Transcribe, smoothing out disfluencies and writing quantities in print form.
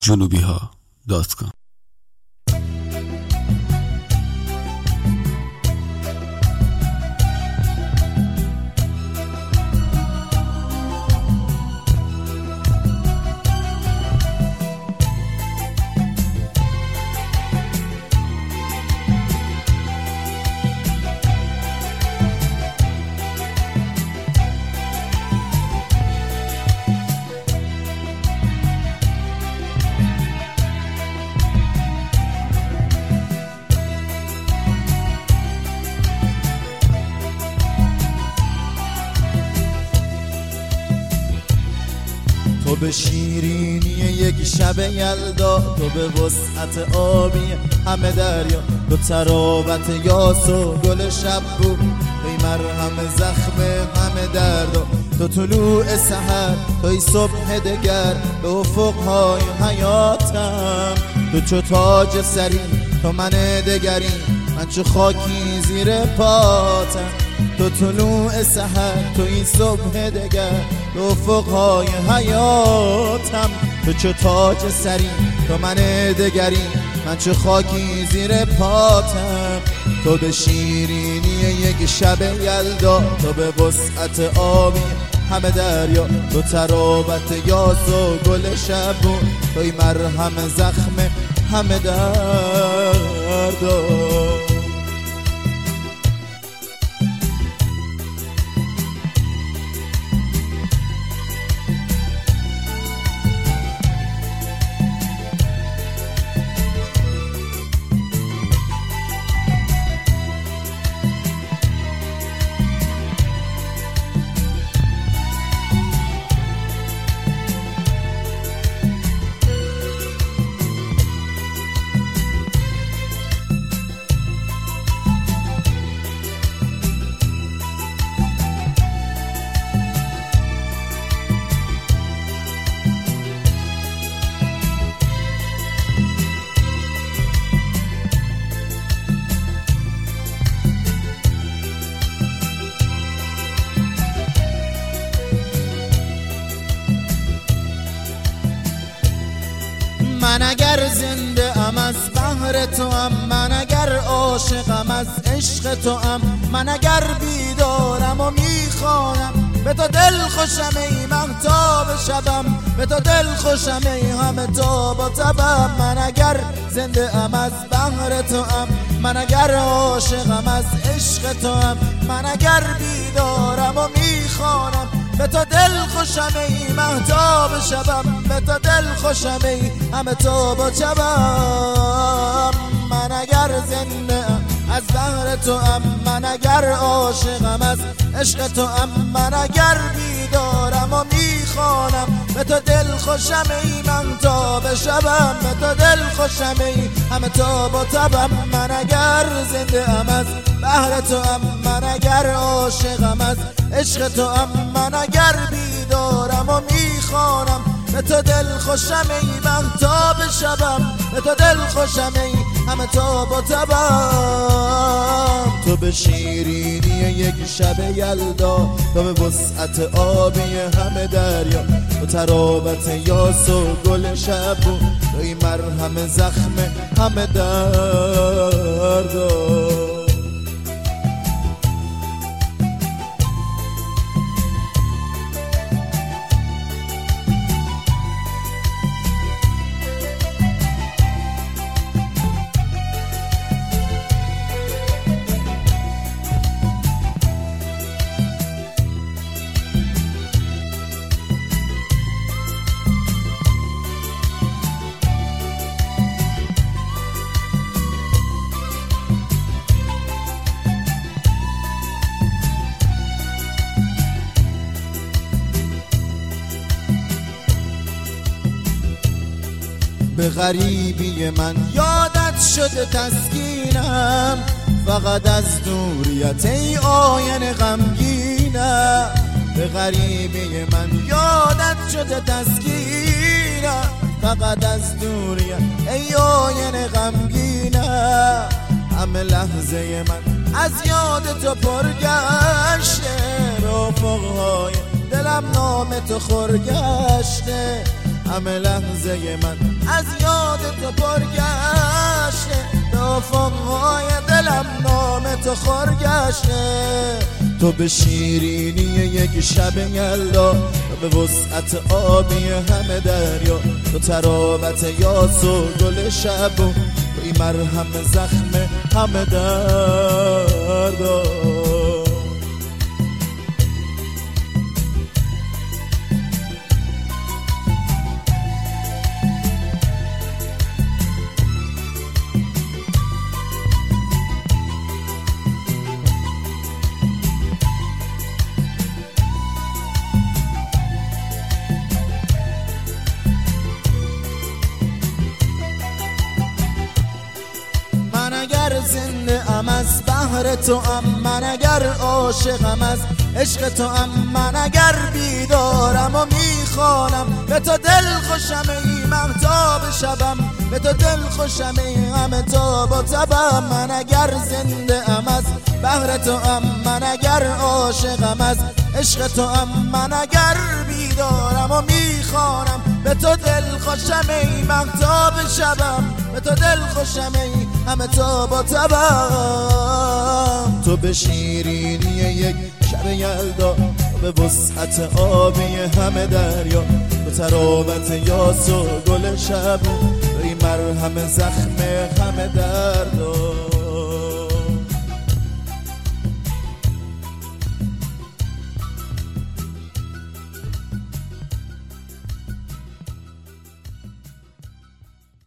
junubiha.com. تو به شیرینی یک شب یلدا، تو به وسعت آبی همه دریا، تو تراوت یاس و گل شب بود، ای مرهم زخم همه دردا، تو طلوع سحر، توی صبح دگر به افقهای حیاتم، تو چو تاج سری، تو من دگری، من چو خاکی زیر پاتم، تو طلوع سحر، تو این صبح دگر به افقهای حیاتم، تو چو تاج سری، تو من دگری، من چو خاکی زیر پاتم، تو به شیرینی یک شب یلدا، تو به وسعت آبی همه دریا، تو تراوت یاس و گل شبو، توی مرهم زخم همه دردا. من اگر زنده ام از بحر تو ام، من اگر عاشقم از عشق تو ام، من اگر بیدارم و میخوانم به تو دل خوشم ای مهتاب شبم، به تو دل خوشم ای همه تاب و تبم، من اگر زنده ام از بحر تو ام، من اگر عاشقم از عشق تو ام، من اگر بیدارم و میخوانم به تو دل خوشم ای مهتاب شبم، به تو دل خوشم ای همه تاب و شبم، من اگر زنده ام از بحر تو ام، من اگر عاشقم از عشق تو ام، من اگر بیدارم و میخوانم به تو دل خوشم ای مهتاب شبم، به تو دل خوشم ای همه تاب و تبم، من اگر زنده ام از بحر تو ام، من اگر عاشقم از عشق تو ام، من اگر بیدارم و میخوانم به تو دل خوشم ای مهتاب شبم، به تو دل خوشم ای همه تاب و تبم، تو به شیرینی یک شب یلدا، تو به وسعت آبی همه دریا، تو تراوت یاس و گل شبو، توی مرهم زخم همه دردا. به غریبی من یادت شده تسکینم، فقط از دوریت ای آینه غمگینم، به غریبی من یادت شده تسکینم، فقط از دوریت ای آینه غمگینم، همه لحظه من از یاد تو پرگشته، رفقهای دلم نام تو خورگشته، همه لحظه من از یاد تو پرگشته، به افقهای دلم نام تو خورگشته. تو به شیرینی یک شب یلدا، به وسعت آبی همه دریا، تو تراوت یاس و گل شب و توی مرهم زخم همه دردا. من اگر زنده ام از بحر تو ام، من اگر عاشقم از عشق تو ام، من اگر بیدارم و میخوانم به تو دل خوشم ای مهتاب شبم، به تو دل خوشم ای مهتاب و تبم. من اگر زنده ام از بحر تو ام، من اگر عاشقم از عشق تو ام، من اگر بیدارم و میخوانم به تو دل خوشم ای مهتاب شبم، به تو دل خوشم ای همه تاب و تبم. تو به شیرینی یک شب یلدا، به وسعت آبی همه دریا، به تراوت یاس و گل شب، توی مرهم زخم همه دردا.